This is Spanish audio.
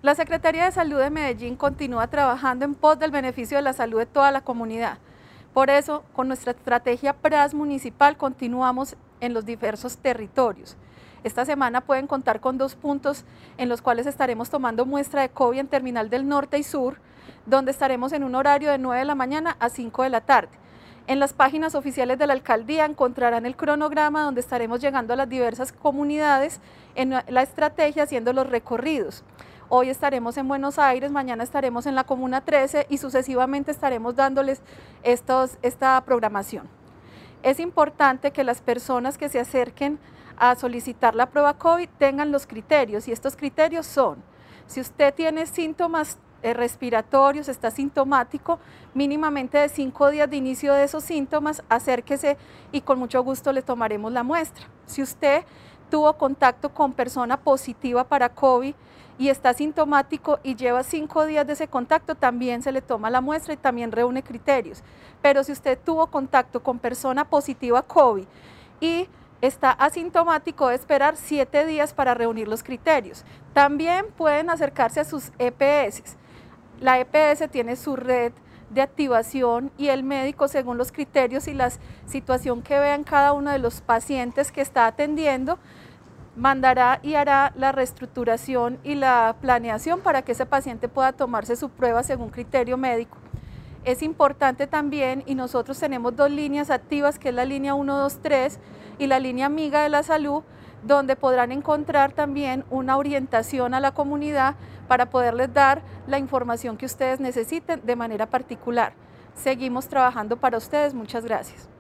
La Secretaría de Salud de Medellín continúa trabajando en pos del beneficio de la salud de toda la comunidad. Por eso, con nuestra estrategia PRAS municipal continuamos en los diversos territorios. Esta semana pueden contar con 2 puntos en los cuales estaremos tomando muestra de COVID en Terminal del Norte y Sur, donde estaremos en un horario de 9 de la mañana a 5 de la tarde. En las páginas oficiales de la alcaldía encontrarán el cronograma donde estaremos llegando a las diversas comunidades en la estrategia haciendo los recorridos. Hoy estaremos en Buenos Aires, mañana estaremos en la Comuna 13 y sucesivamente estaremos dándoles esta programación. Es importante que las personas que se acerquen a solicitar la prueba COVID tengan los criterios, y estos criterios son: si usted tiene síntomas respiratorios, está sintomático, mínimamente de 5 días de inicio de esos síntomas, acérquese y con mucho gusto le tomaremos la muestra. Si usted tuvo contacto con persona positiva para COVID y está sintomático y lleva 5 días de ese contacto, también se le toma la muestra y también reúne criterios. Pero si usted tuvo contacto con persona positiva COVID y está asintomático, debe esperar 7 días para reunir los criterios. También pueden acercarse a sus EPS. La EPS tiene su red de activación y el médico, según los criterios y la situación que vean cada uno de los pacientes que está atendiendo, mandará y hará la reestructuración y la planeación para que ese paciente pueda tomarse su prueba según criterio médico. Es importante también, y nosotros tenemos 2 líneas activas, que es la línea 123 y la línea Amiga de la Salud, donde podrán encontrar también una orientación a la comunidad para poderles dar la información que ustedes necesiten de manera particular. Seguimos trabajando para ustedes. Muchas gracias.